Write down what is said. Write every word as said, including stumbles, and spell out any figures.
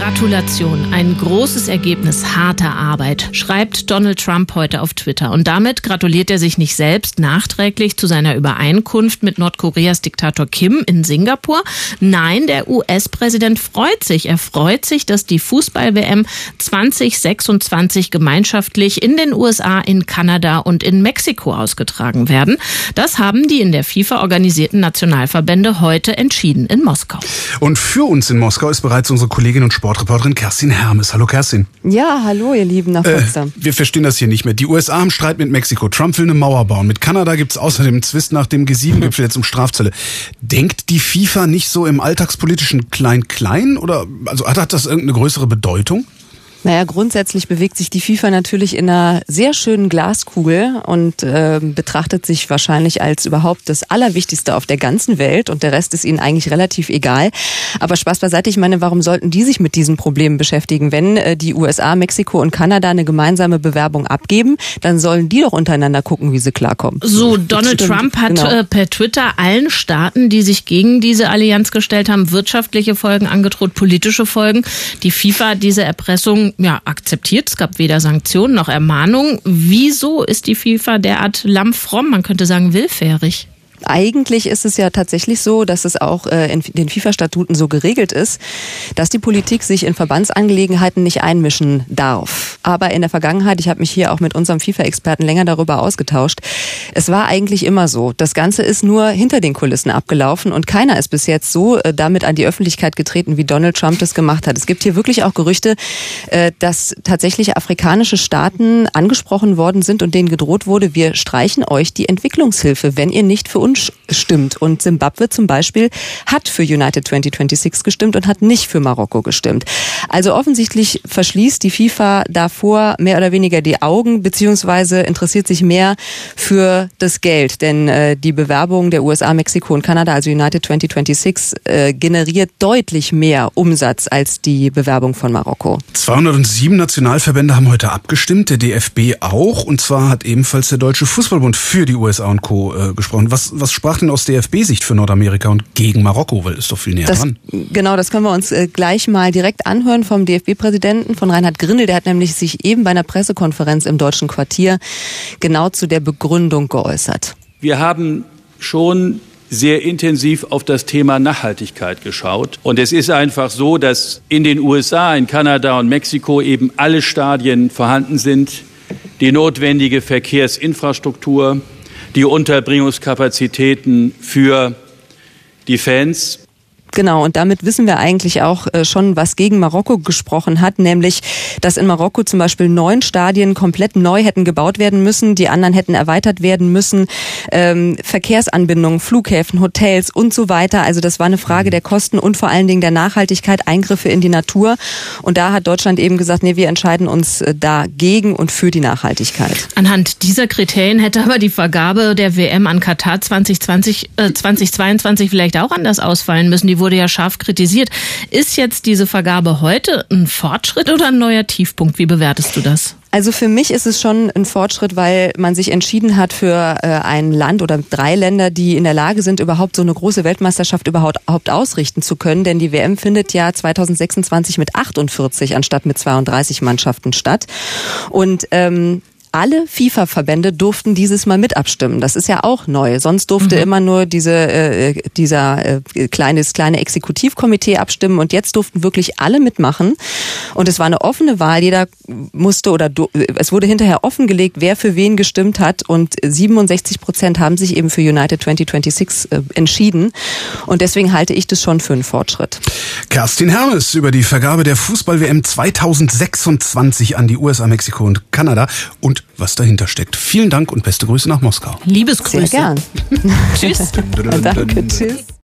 Gratulation, ein großes Ergebnis harter Arbeit, schreibt Donald Trump heute auf Twitter. Und damit gratuliert er sich nicht selbst nachträglich zu seiner Übereinkunft mit Nordkoreas Diktator Kim in Singapur. Nein, der U S-Präsident freut sich. Er freut sich, dass die Fußball-W M zwanzig sechsundzwanzig gemeinschaftlich in den U S A, in Kanada und in Mexiko ausgetragen werden. Das haben die in der FIFA organisierten Nationalverbände heute entschieden in Moskau. Und für uns in Moskau ist bereits unsere Kollegin und Sportreporterin Kerstin Hermes. Hallo Kerstin. Ja, hallo ihr Lieben nach Potsdam. Äh, wir verstehen das hier nicht mehr. Die U S A haben Streit mit Mexiko. Trump will eine Mauer bauen. Mit Kanada gibt es außerdem einen Zwist nach dem G sieben Gipfel jetzt um Strafzölle. Denkt die FIFA nicht so im alltagspolitischen Klein-Klein? Oder also hat, hat das irgendeine größere Bedeutung? Naja, grundsätzlich bewegt sich die FIFA natürlich in einer sehr schönen Glaskugel und äh, betrachtet sich wahrscheinlich als überhaupt das Allerwichtigste auf der ganzen Welt und der Rest ist ihnen eigentlich relativ egal. Aber Spaß beiseite, ich meine, warum sollten die sich mit diesen Problemen beschäftigen? Wenn äh, die U S A, Mexiko und Kanada eine gemeinsame Bewerbung abgeben, dann sollen die doch untereinander gucken, wie sie klarkommen. So, Donald Trump hat genau. äh, per Twitter allen Staaten, die sich gegen diese Allianz gestellt haben, wirtschaftliche Folgen angedroht, politische Folgen. Die FIFA hat diese Erpressung ja, akzeptiert. Es gab weder Sanktionen noch Ermahnungen. Wieso ist die FIFA derart lammfromm, man könnte sagen willfährig? Eigentlich ist es ja tatsächlich so, dass es auch äh, in den FIFA-Statuten so geregelt ist, dass die Politik sich in Verbandsangelegenheiten nicht einmischen darf. Aber in der Vergangenheit, ich habe mich hier auch mit unserem FIFA-Experten länger darüber ausgetauscht, es war eigentlich immer so. Das Ganze ist nur hinter den Kulissen abgelaufen und keiner ist bis jetzt so äh, damit an die Öffentlichkeit getreten, wie Donald Trump das gemacht hat. Es gibt hier wirklich auch Gerüchte, äh, dass tatsächlich afrikanische Staaten angesprochen worden sind und denen gedroht wurde, wir streichen euch die Entwicklungshilfe, wenn ihr nicht für uns stimmt. Und Simbabwe zum Beispiel hat für United zwanzig sechsundzwanzig gestimmt und hat nicht für Marokko gestimmt. Also offensichtlich verschließt die FIFA davor mehr oder weniger die Augen, beziehungsweise interessiert sich mehr für das Geld. Denn äh, die Bewerbung der U S A, Mexiko und Kanada, also United zwanzig sechsundzwanzig, äh, generiert deutlich mehr Umsatz als die Bewerbung von Marokko. zweihundertsieben Nationalverbände haben heute abgestimmt, der D F B auch. Und zwar hat ebenfalls der Deutsche Fußballbund für die U S A und Co. Äh, gesprochen. Was Was sprach denn aus D F B-Sicht für Nordamerika und gegen Marokko? Weil ist doch viel näher das, dran. Genau, das können wir uns äh, gleich mal direkt anhören vom D F B-Präsidenten, von Reinhard Grindel. Der hat nämlich sich eben bei einer Pressekonferenz im Deutschen Quartier genau zu der Begründung geäußert. Wir haben schon sehr intensiv auf das Thema Nachhaltigkeit geschaut. Und es ist einfach so, dass in den U S A, in Kanada und Mexiko eben alle Stadien vorhanden sind, die notwendige Verkehrsinfrastruktur, die Unterbringungskapazitäten für die Fans. Genau, und damit wissen wir eigentlich auch schon, was gegen Marokko gesprochen hat, nämlich, dass in Marokko zum Beispiel neun Stadien komplett neu hätten gebaut werden müssen, die anderen hätten erweitert werden müssen, ähm, Verkehrsanbindungen, Flughäfen, Hotels und so weiter. Also das war eine Frage der Kosten und vor allen Dingen der Nachhaltigkeit, Eingriffe in die Natur. Und da hat Deutschland eben gesagt, nee, wir entscheiden uns dagegen und für die Nachhaltigkeit. Anhand dieser Kriterien hätte aber die Vergabe der W M an Katar zwanzig zwanzig, äh, zwanzig zweiundzwanzig vielleicht auch anders ausfallen müssen. Die wurde ja scharf kritisiert. Ist jetzt diese Vergabe heute ein Fortschritt oder ein neuer Tiefpunkt? Wie bewertest du das? Also für mich ist es schon ein Fortschritt, weil man sich entschieden hat für äh, ein Land oder drei Länder, die in der Lage sind, überhaupt so eine große Weltmeisterschaft überhaupt, überhaupt ausrichten zu können. Denn die W M findet ja zwanzig sechsundzwanzig mit achtundvierzig anstatt mit zweiunddreißig Mannschaften statt. Und ähm, alle FIFA-Verbände durften dieses Mal mit abstimmen. Das ist ja auch neu. Sonst durfte mhm. immer nur diese äh, dieser äh, kleines kleine Exekutivkomitee abstimmen und jetzt durften wirklich alle mitmachen. Und es war eine offene Wahl. Jeder musste oder du, es wurde hinterher offengelegt, wer für wen gestimmt hat. Und siebenundsechzig Prozent haben sich eben für United zwanzig sechsundzwanzig äh, entschieden. Und deswegen halte ich das schon für einen Fortschritt. Kerstin Hermes über die Vergabe der Fußball-W M zwanzig sechsundzwanzig an die U S A, Mexiko und Kanada und was dahinter steckt. Vielen Dank und beste Grüße nach Moskau. Liebesgrüße. Sehr gern. Tschüss. Danke, tschüss.